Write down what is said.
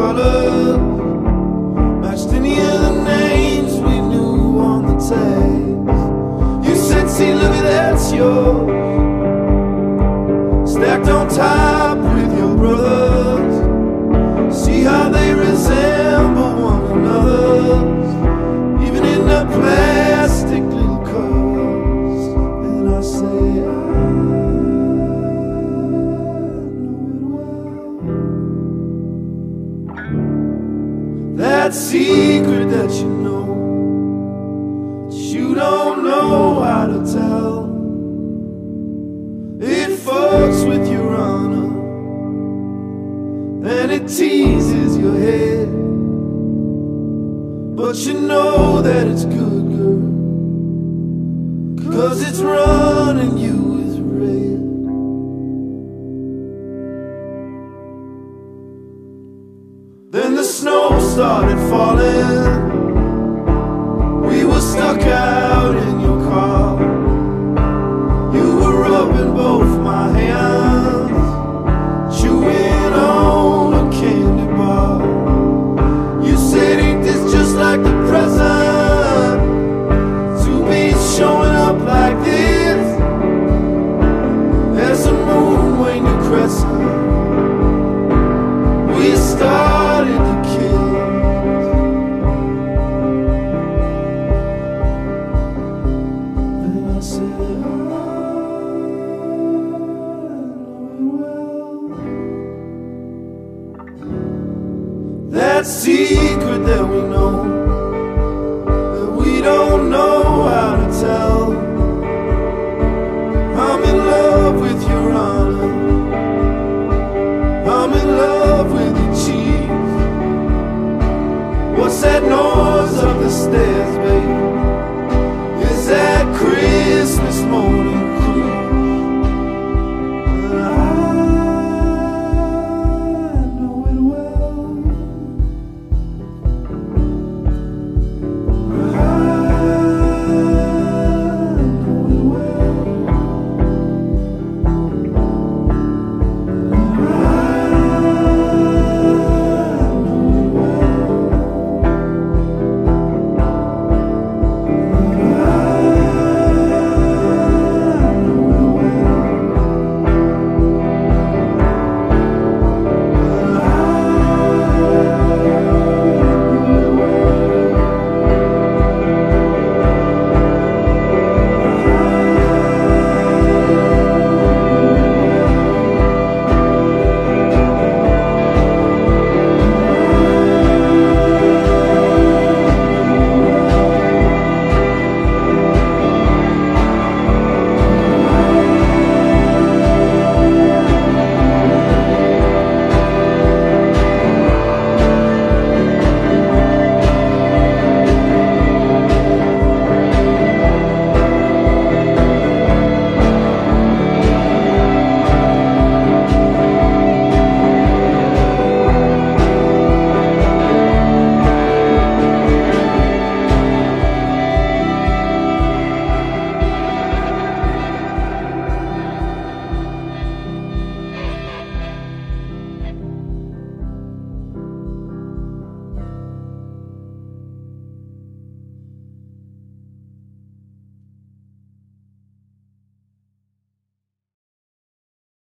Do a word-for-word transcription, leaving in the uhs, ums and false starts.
colors matched any of the names we knew on the tags. You said, see, look at that's yours, stacked on top with your brothers. See how they resemble one another's, even in the plastic little covers. And I say, I that secret that you know, that you don't know how to tell, it fucks with your honor and it teases your head, but you know that it's good, girl, 'cause it's running you is red. Then the snow started falling, we were stuck out in your car. You were rubbing both my hands, chewing on a candy bar. You said, ain't this just like the present, to be showing up like this? There's a moon when you're crescent, we started to kiss. And I said, I know it well, that secret that we know,